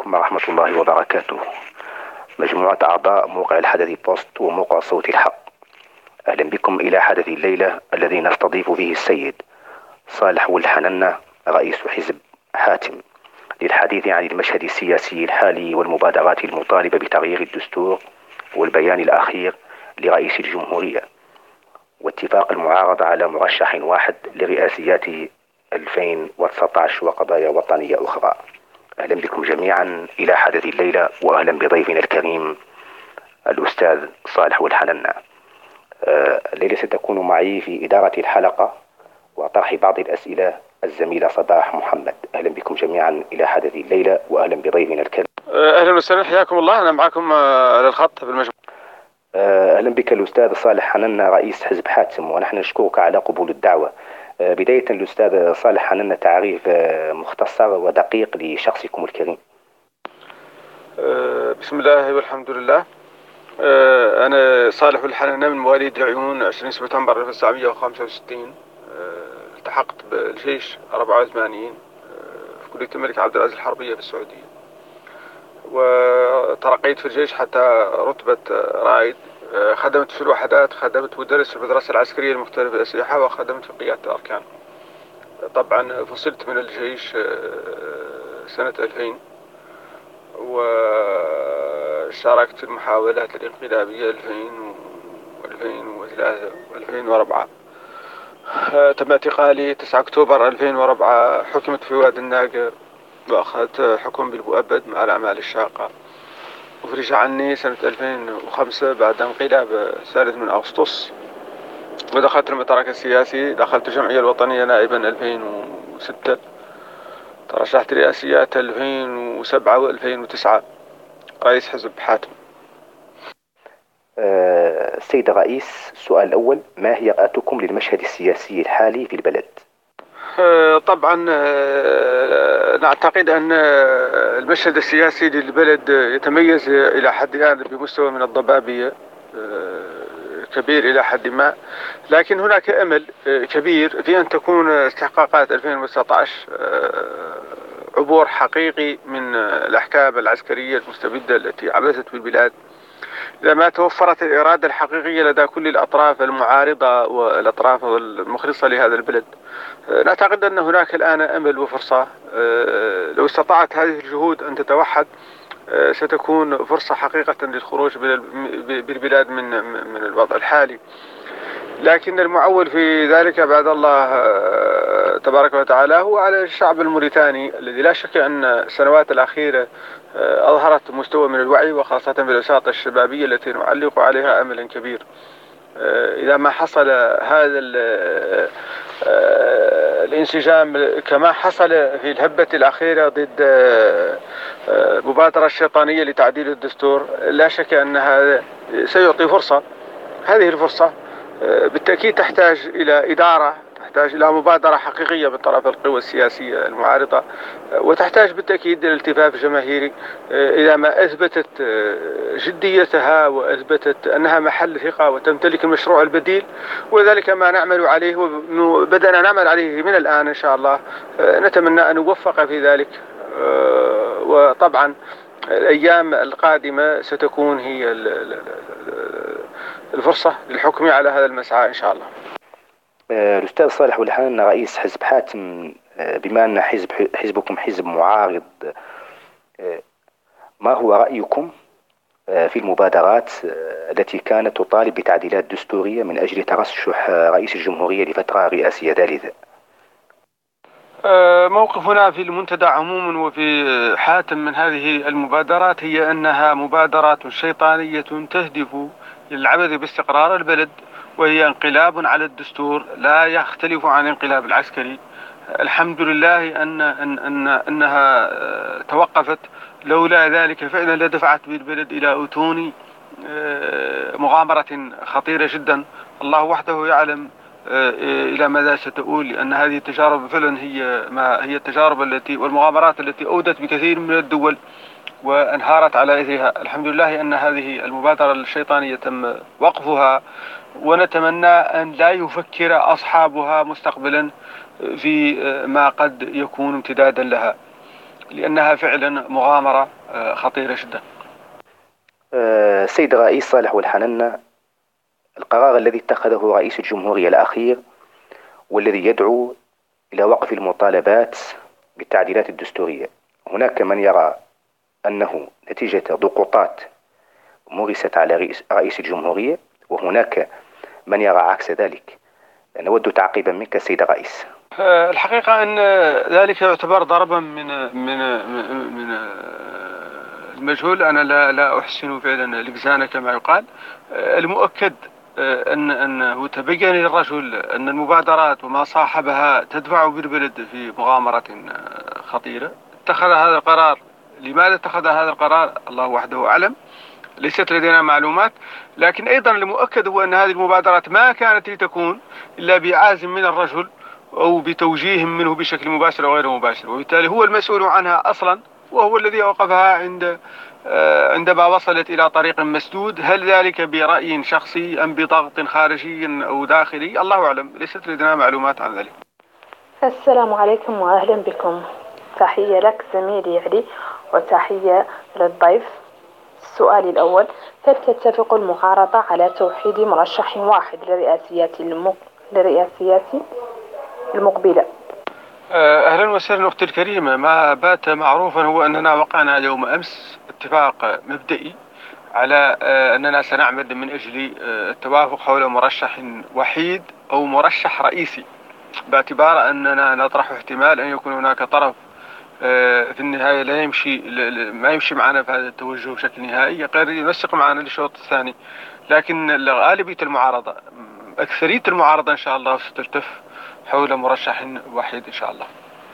عليكم ورحمة الله وبركاته. مجموعة أعضاء موقع الحدث بوست وموقع صوت الحق، أهلا بكم إلى حدث الليلة الذي نستضيف فيه السيد صالح والحننة رئيس حزب حاتم للحديث عن المشهد السياسي الحالي والمبادرات المطالبة بتغيير الدستور والبيان الأخير لرئيس الجمهورية واتفاق المعارضة على مرشح واحد لرئاسيات 2019 وقضايا وطنية أخرى. أهلا بكم جميعا إلى حدث الليلة، وأهلا بضيفنا الكريم الأستاذ صالح والحننة. الليلة ستكون معي في إدارة الحلقة وطرح بعض الأسئلة الزميلة صباح محمد. أهلا بكم جميعا إلى حدث الليلة، وأهلا بضيفنا الكريم. أهلا وسهلا، حياكم الله. أنا معكم على الخط بالمجموعة. أهلا بك الأستاذ صالح حننة رئيس حزب حاتم، ونحن نشكرك على قبول الدعوة. بداية الأستاذ صالح حننة، تعريف مختصر ودقيق لشخصكم الكريم. بسم الله والحمد لله. أنا صالح الحننة من مواليد العيون 20 سبتمبر 1965. التحقت بالجيش 84 في كلية الملك عبد العزيز الحربية في السعودية، وترقيت في الجيش حتى رتبة رائد. خدمت في الوحدات، خدمت مدرس في المدرسة العسكرية المختلفة الأسلحة، وخدمت في قيادة الأركان. طبعا فصلت من الجيش سنة 2000، وشاركت في المحاولات الانقلابية 2000 و2003 و2004. تم اعتقالي 9 أكتوبر 2004. حكمت في واد الناقر وأخذت حكم بالمؤبد مع الأعمال الشاقة، وفرج عني سنة 2005 بعد انقلاب 3 من أغسطس، ودخلت المترك السياسي. دخلت الجمعية الوطنية نائبا 2006، ترشحت رئاسيات 2007 و2009 رئيس حزب حاتم. السيد الرئيس، السؤال الأول: ما هي رؤيتكم للمشهد السياسي الحالي في البلد؟ طبعا نعتقد أن المشهد السياسي للبلد يتميز إلى حد الآن بمستوى من الضبابية كبير إلى حد ما، لكن هناك أمل كبير في أن تكون استحقاقات 2019 عبور حقيقي من الأحكام العسكرية المستبدة التي عبثت بالبلاد. إذا ما توفرت الإرادة الحقيقية لدى كل الأطراف المعارضة والأطراف المخلصة لهذا البلد، نعتقد أن هناك الآن أمل وفرصة. لو استطاعت هذه الجهود أن تتوحد، ستكون فرصة حقيقة للخروج بالبلاد من الوضع الحالي. لكن المعول في ذلك بعد الله تبارك وتعالى هو على الشعب الموريتاني، الذي لا شك أن السنوات الأخيرة أظهرت مستوى من الوعي، وخاصة بالأوساط الشبابية التي نعلق عليها أملا كبير. إذا ما حصل هذا الانسجام كما حصل في الهبة الأخيرة ضد المبادرة الشيطانية لتعديل الدستور، لا شك أن هذا سيعطي فرصة. هذه الفرصة بالتأكيد تحتاج إلى إدارة، تحتاج إلى مبادرة حقيقية من طرف القوى السياسية المعارضة، وتحتاج بالتأكيد إلى التفاف جماهيري. إذا ما أثبتت جديتها وأثبتت أنها محل ثقة وتمتلك المشروع البديل، وذلك ما نعمل عليه وبدأنا نعمل عليه من الآن إن شاء الله. نتمنى أن نوفق في ذلك، وطبعا الأيام القادمة ستكون هي الفرصة للحكم على هذا المسعى إن شاء الله. الأستاذ صالح والحننة رئيس حزب حاتم، بما أن حزبكم حزب معارض، ما هو رأيكم في المبادرات التي كانت تطالب بتعديلات دستورية من أجل ترشح رئيس الجمهورية لفترة رئاسية ثالثة؟ موقفنا في المنتدى عموما وفي حاتم من هذه المبادرات هي أنها مبادرات شيطانية تهدف للعبث باستقرار البلد، وهي انقلاب على الدستور لا يختلف عن الانقلاب العسكري. الحمد لله أنها توقفت، لولا ذلك فعلا لدفعت بالبلد إلى أتون مغامرة خطيرة جدا. الله وحده يعلم إلى ماذا ستؤول، لأن هذه التجارب فعلا هي التجارب التي والمغامرات التي أودت بكثير من الدول وانهارت على إثرها. الحمد لله أن هذه المبادرة الشيطانية تم وقفها، ونتمنى أن لا يفكر أصحابها مستقبلا في ما قد يكون امتدادا لها. لأنها فعلا مغامرة خطيرة جدا. سيد الرئيس صالح والحننة، القرار الذي اتخذه رئيس الجمهورية الأخير والذي يدعو إلى وقف المطالبات بالتعديلات الدستورية، هناك من يرى أنه نتيجة ضغوطات مورست على رئيس الجمهورية، وهناك من يرى عكس ذلك. نود تعقيبا منك سيد الرئيس. الحقيقة أن ذلك يعتبر ضربا من المجهول. أنا لا أحسن فعلا الإبزان كما يقال. المؤكد أنه تبين للرجل أن المبادرات وما صاحبها تدفع بالبلد في مغامرة خطيرة. اتخذ هذا القرار. لماذا اتخذ هذا القرار؟ الله وحده أعلم، ليست لدينا معلومات. لكن أيضا المؤكد هو أن هذه المبادرات ما كانت لتكون إلا بعزم من الرجل أو بتوجيه منه بشكل مباشر أو غير مباشر، وبالتالي هو المسؤول عنها أصلا، وهو الذي أوقفها عندما وصلت إلى طريق مسدود. هل ذلك برأي شخصي أم بضغط خارجي أو داخلي؟ الله أعلم، ليست لدينا معلومات عن ذلك. السلام عليكم وأهلا بكم. تحية لك زميلي علي وتحية للضيف. السؤال الأول: هل تتفق المعارضة على توحيد مرشح واحد للرئاسيات المقبلة؟ أهلا وسهلا أختي الكريمة. ما بات معروفا هو أننا وقعنا يوم أمس اتفاق مبدئي على أننا سنعمل من أجل التوافق حول مرشح وحيد أو مرشح رئيسي، باعتبار أننا نطرح احتمال أن يكون هناك طرف في النهاية ما يمشي معنا في هذا التوجه بشكل نهائي، غير ينسق معنا للشوط الثاني. لكن غالبية المعارضة، أكثرية المعارضة إن شاء الله ستلتف حول مرشح وحيد إن شاء الله.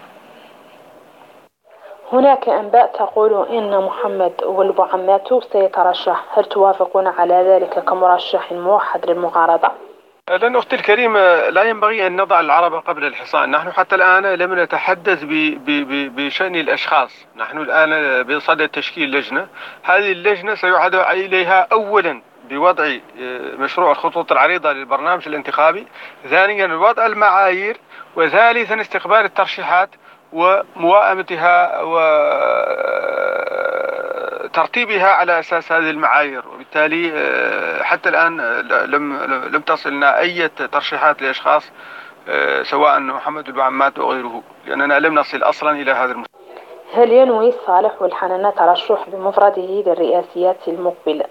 هناك أنباء تقول إن محمد ولد عماته سيترشح، هل توافقون على ذلك كمرشح موحد للمعارضة؟ لأن أختي الكريمة لا ينبغي أن نضع العرب قبل الحصان. نحن حتى الآن لم نتحدث بشأن الأشخاص. نحن الآن بصدد تشكيل لجنة. هذه اللجنة سيعاد إليها أولا بوضع مشروع الخطوط العريضة للبرنامج الانتخابي، ثانيا وضع المعايير، وثالثا استقبال الترشيحات وموائمتها وترتيبها على أساس هذه المعايير. وبالتالي حتى الآن لم تصلنا أي ترشيحات لأشخاص سواء محمد البعمات أو غيره، لأننا لم نصل أصلا إلى هذا المستوى. هل ينوي صالح والحننة ترشح بمفرده للرئاسيات المقبلة؟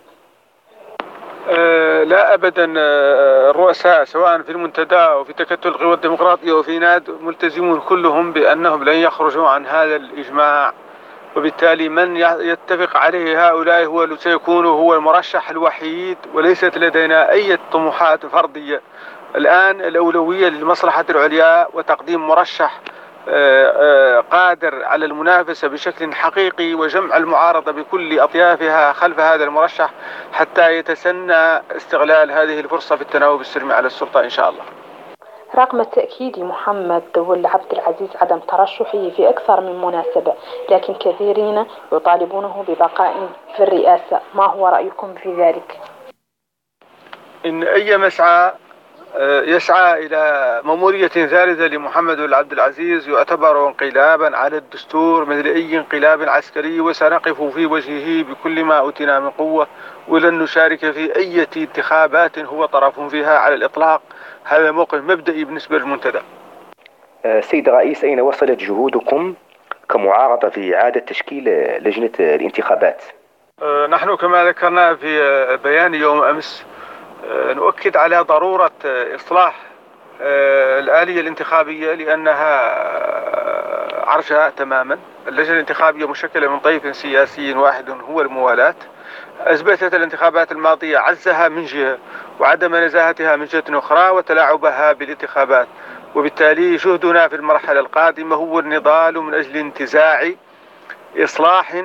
لا أبدا. الرؤساء سواء في المنتدى أو في تكتل القوى الديمقراطية وفي ناد ملتزمون كلهم بأنهم لن يخرجوا عن هذا الإجماع، وبالتالي من يتفق عليه هؤلاء سيكون هو المرشح الوحيد، وليست لدينا أي طموحات فردية. الآن الأولوية للمصلحة العليا وتقديم مرشح قادر على المنافسة بشكل حقيقي، وجمع المعارضة بكل أطيافها خلف هذا المرشح حتى يتسنى استغلال هذه الفرصة في التناوب السلمي على السلطة إن شاء الله. رغم تأكيد محمد ولد عبد العزيز عدم ترشحه في أكثر من مناسبة، لكن كثيرين يطالبونه ببقاء في الرئاسة، ما هو رأيكم في ذلك؟ إن أي مسعى يسعى إلى مأمورية ثالثة لمحمد ولد عبد العزيز يعتبر انقلابا على الدستور مثل أي انقلاب عسكري، وسنقف في وجهه بكل ما أوتينا من قوة، ولن نشارك في أي انتخابات هو طرف فيها على الإطلاق. هذا موقف مبدئي بالنسبة للمنتدى. سيد الرئيس، أين وصلت جهودكم كمعارضة في إعادة تشكيل لجنة الانتخابات؟ نحن كما ذكرنا في بيان يوم أمس نؤكد على ضرورة إصلاح الآلية الانتخابية، لأنها عرجاء تماما. اللجنة الانتخابية مشكلة من طيف سياسي واحد هو الموالاة. أثبتت الانتخابات الماضية عجزها من جهة وعدم نزاهتها من جهة أخرى وتلاعبها بالانتخابات، وبالتالي جهدنا في المرحلة القادمة هو النضال من أجل انتزاع إصلاح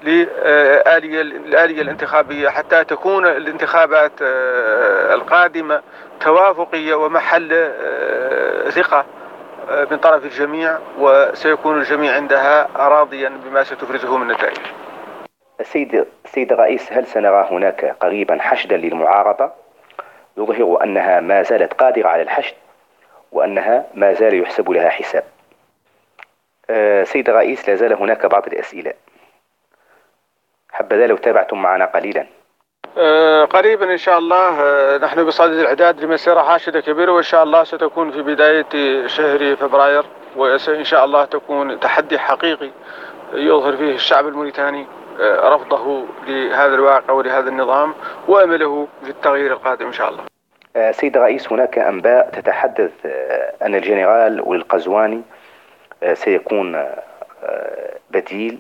للآلية الانتخابية حتى تكون الانتخابات القادمة توافقية ومحل ثقة من طرف الجميع، وسيكون الجميع عندها راضيا بما ستفرزه من نتائج. سيد الرئيس، هل سنرى هناك قريبا حشدا للمعارضة يظهر أنها ما زالت قادرة على الحشد وأنها ما زال يحسب لها حساب؟ سيد الرئيس، لا زال هناك بعض الأسئلة، حبذا لو تابعتم معنا قليلا. قريبا إن شاء الله. نحن بصدد الإعداد لمسيرة حاشدة كبيرة، وإن شاء الله ستكون في بداية شهر فبراير، وإن شاء الله تكون تحدي حقيقي يظهر فيه الشعب الموريتاني رفضه لهذا الواقع ولهذا النظام، وأمله في التغيير القادم إن شاء الله. سيد الرئيس، هناك أنباء تتحدث أن الجنرال والقزواني سيكون بديل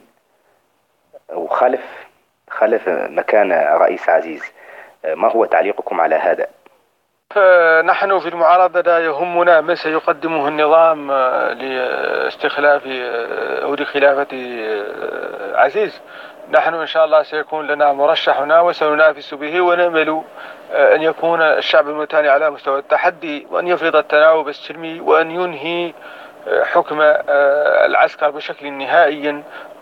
خلف مكان رئيس عزيز. ما هو تعليقكم على هذا؟ نحن في المعارضة لا يهمنا ما سيقدمه النظام لاستخلاف أو لخلافة عزيز. نحن إن شاء الله سيكون لنا مرشحنا وسننافس به، ونأمل أن يكون الشعب الموريتاني على مستوى التحدي، وأن يفرض التناوب السلمي، وأن ينهي حكم العسكر بشكل نهائي،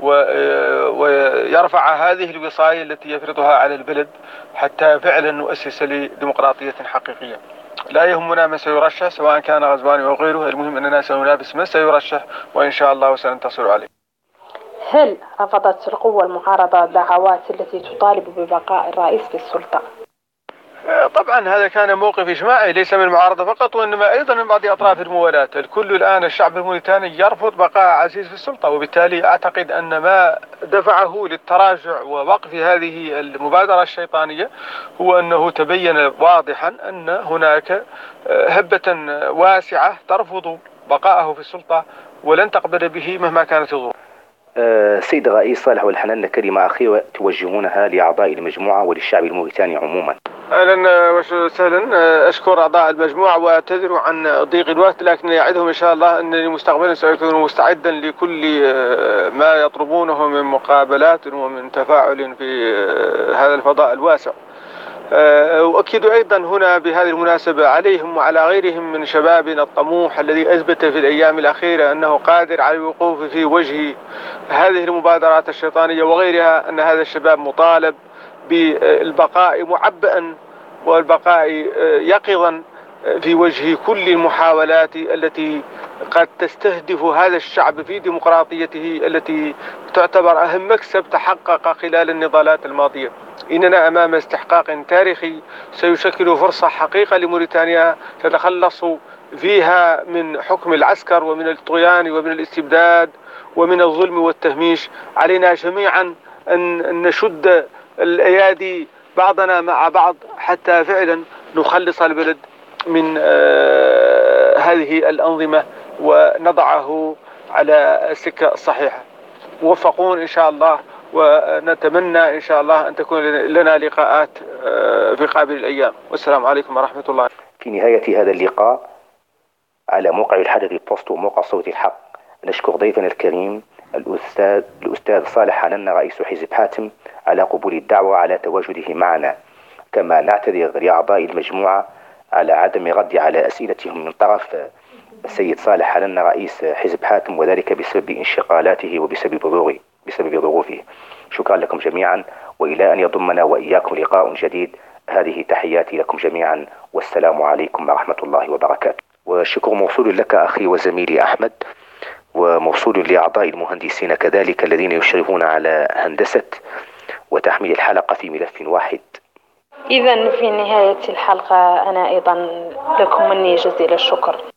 ويرفع هذه الوصاية التي يفرضها على البلد حتى فعلا نؤسس لديمقراطية حقيقية. لا يهمنا من سيرشح، سواء كان غزواني أو غيره، المهم أننا سننافس من سيرشح، وإن شاء الله سننتصر عليه. هل رفضت القوى المعارضة الدعوات التي تطالب ببقاء الرئيس في السلطة؟ طبعا هذا كان موقف إجماعي ليس من المعارضة فقط، وإنما أيضا من بعض أطراف الموالاة. الكل الآن الشعب الموريتاني يرفض بقاء عزيز في السلطة، وبالتالي أعتقد أن ما دفعه للتراجع ووقف هذه المبادرة الشيطانية هو أنه تبين واضحا أن هناك هبة واسعة ترفض بقاءه في السلطة ولن تقبل به مهما كانت الظروف. سيد الرئيس صالح والحنان، كلمة أخيرة توجهونها لأعضاء المجموعة وللشعب الموريتاني عموما. أهلا وسهلا. أشكر أعضاء المجموعة وأعتذر عن ضيق الوقت، لكن أعدهم إن شاء الله أنني مستقبلا سأكون مستعدا لكل ما يطلبونه من مقابلات ومن تفاعل في هذا الفضاء الواسع. أؤكد أيضا هنا بهذه المناسبة عليهم وعلى غيرهم من شبابنا الطموح الذي أثبت في الأيام الأخيرة أنه قادر على الوقوف في وجه هذه المبادرات الشيطانية وغيرها، أن هذا الشباب مطالب بالبقاء معبئا والبقاء يقظا في وجه كل المحاولات التي قد تستهدف هذا الشعب في ديمقراطيته التي تعتبر أهم مكسب تحقق خلال النضالات الماضية. إننا أمام استحقاق تاريخي سيشكل فرصة حقيقة لموريتانيا تتخلص فيها من حكم العسكر ومن الطغيان ومن الاستبداد ومن الظلم والتهميش. علينا جميعا أن نشد الأيادي بعضنا مع بعض حتى فعلا نخلص البلد من هذه الأنظمة ونضعه على السكة الصحيحة. موفقون إن شاء الله، ونتمنى إن شاء الله أن تكون لنا لقاءات في قابل الأيام. والسلام عليكم ورحمة الله. في نهاية هذا اللقاء على موقع الحدث بوست وموقع صوت الحق، نشكر ضيفنا الكريم الأستاذ صالح حنان رئيس حزب حاتم على قبول الدعوة على تواجده معنا، كما نعتذر لأعضاء المجموعة على عدم رد على أسئلتهم من طرف السيد صالح حنان رئيس حزب حاتم، وذلك بسبب انشغالاته وبسبب ظروفه. شكرا لكم جميعا، وإلى أن يضمنا وإياكم لقاء جديد. هذه تحياتي لكم جميعا، والسلام عليكم ورحمة الله وبركاته. والشكر موصول لك أخي وزميلي أحمد، وموصول لأعضاء المهندسين كذلك الذين يشرفون على هندسة وتحميل الحلقة في ملف واحد. إذن في نهاية الحلقة أنا أيضا لكم مني جزيل الشكر.